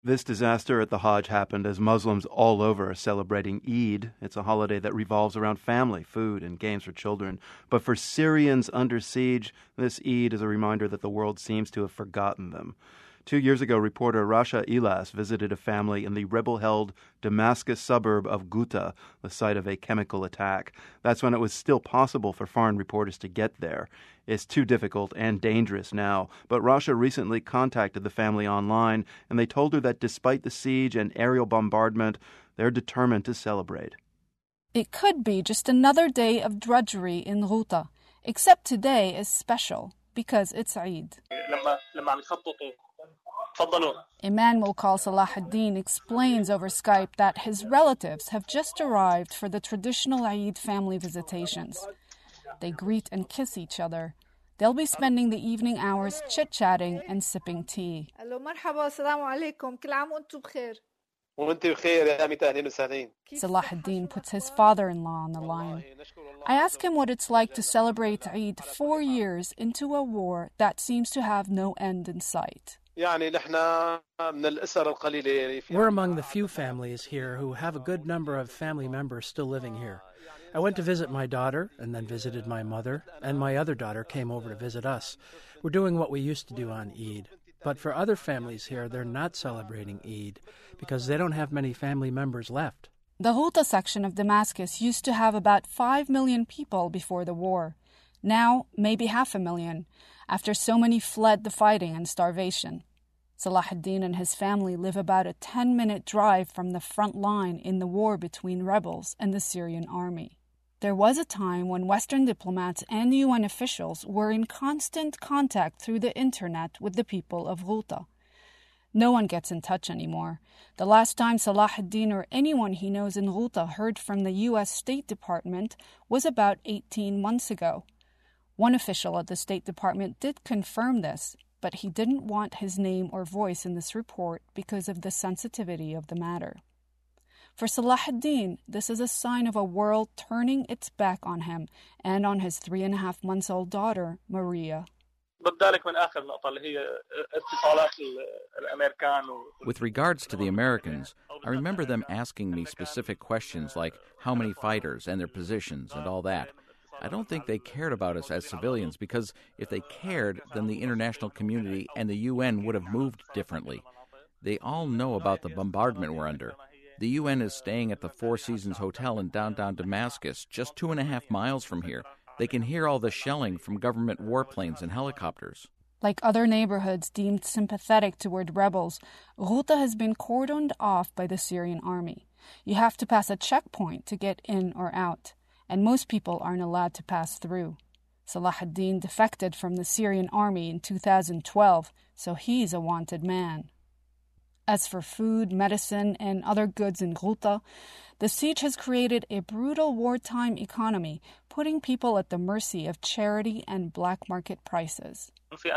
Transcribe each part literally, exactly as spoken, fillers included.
This disaster at the Hajj happened as Muslims all over are celebrating Eid. It's a holiday that revolves around family, food, and games for children. But for Syrians under siege, this Eid is a reminder that the world seems to have forgotten them. Two years ago, reporter Rasha Ilas visited a family in the rebel-held Damascus suburb of Ghouta, the site of a chemical attack. That's when it was still possible for foreign reporters to get there. It's too difficult and dangerous now, but Rasha recently contacted the family online, and they told her that despite the siege and aerial bombardment, they're determined to celebrate. It could be just another day of drudgery in Ghouta, except today is special because it's Eid. Emmanuel Kal Salahuddin explains over Skype that his relatives have just arrived for the traditional Eid family visitations. They greet and kiss each other. They'll be spending the evening hours chit-chatting and sipping tea. Salahuddin puts his father-in-law on the line. I ask him what it's like to celebrate Eid four years into a war that seems to have no end in sight. We're among the few families here who have a good number of family members still living here. I went to visit my daughter and then visited my mother, and my other daughter came over to visit us. We're doing what we used to do on Eid. But for other families here, they're not celebrating Eid because they don't have many family members left. The Ghouta section of Damascus used to have about five million people before the war. Now, maybe half a million, after so many fled the fighting and starvation. Salahuddin and his family live about a ten-minute drive from the front line in the war between rebels and the Syrian army. There was a time when Western diplomats and U N officials were in constant contact through the internet with the people of Ghouta. No one gets in touch anymore. The last time Salahuddin or anyone he knows in Ghouta heard from the U S State Department was about eighteen months ago. One official at the State Department did confirm this, but he didn't want his name or voice in this report because of the sensitivity of the matter. For Salahuddin, this is a sign of a world turning its back on him and on his three and a half months old daughter, Maria. With regards to the Americans, I remember them asking me specific questions like how many fighters and their positions and all that. I don't think they cared about us as civilians because if they cared, then the international community and the U N would have moved differently. They all know about the bombardment we're under. The U N is staying at the Four Seasons Hotel in downtown Damascus, just two and a half miles from here. They can hear all the shelling from government warplanes and helicopters. Like other neighborhoods deemed sympathetic toward rebels, Ghouta has been cordoned off by the Syrian army. You have to pass a checkpoint to get in or out, and most people aren't allowed to pass through. Salahuddin defected from the Syrian army in two thousand twelve, so he's a wanted man. As for food, medicine, and other goods in Ghouta, the siege has created a brutal wartime economy, putting people at the mercy of charity and black market prices.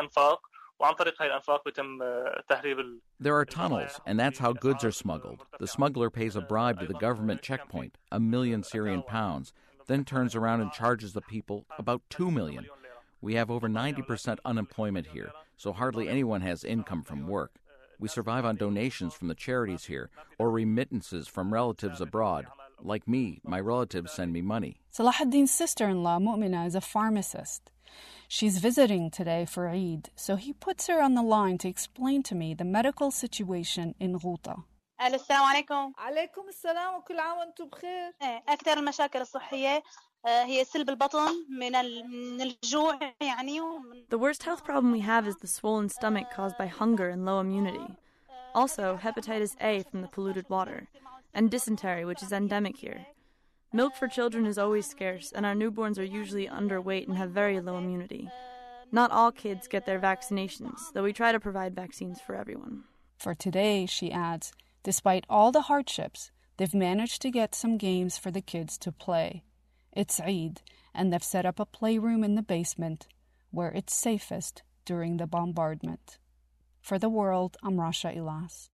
There are tunnels, and that's how goods are smuggled. The smuggler pays a bribe to the government checkpoint, a million Syrian pounds, then turns around and charges the people about two million. We have over ninety percent unemployment here, so hardly anyone has income from work. We survive on donations from the charities here or remittances from relatives abroad. Like me, my relatives send me money. Salahuddin's sister-in-law, Mu'mina, is a pharmacist. She's visiting today for Eid, so he puts her on the line to explain to me the medical situation in Ghouta. السلام عليكم. عليكم السلام وكل عام وانتم بخير. أكثر المشاكل الصحية هي سلب البطن من الجوع يعني. The worst health problem we have is the swollen stomach caused by hunger and low immunity. Also, hepatitis A from the polluted water, and dysentery, which is endemic here. Milk for children is always scarce, and our newborns are usually underweight and have very low immunity. Not all kids get their vaccinations, though we try to provide vaccines for everyone. For today, she adds, despite all the hardships, they've managed to get some games for the kids to play. It's Eid, and they've set up a playroom in the basement where it's safest during the bombardment. For The World, I'm Rasha Ilas.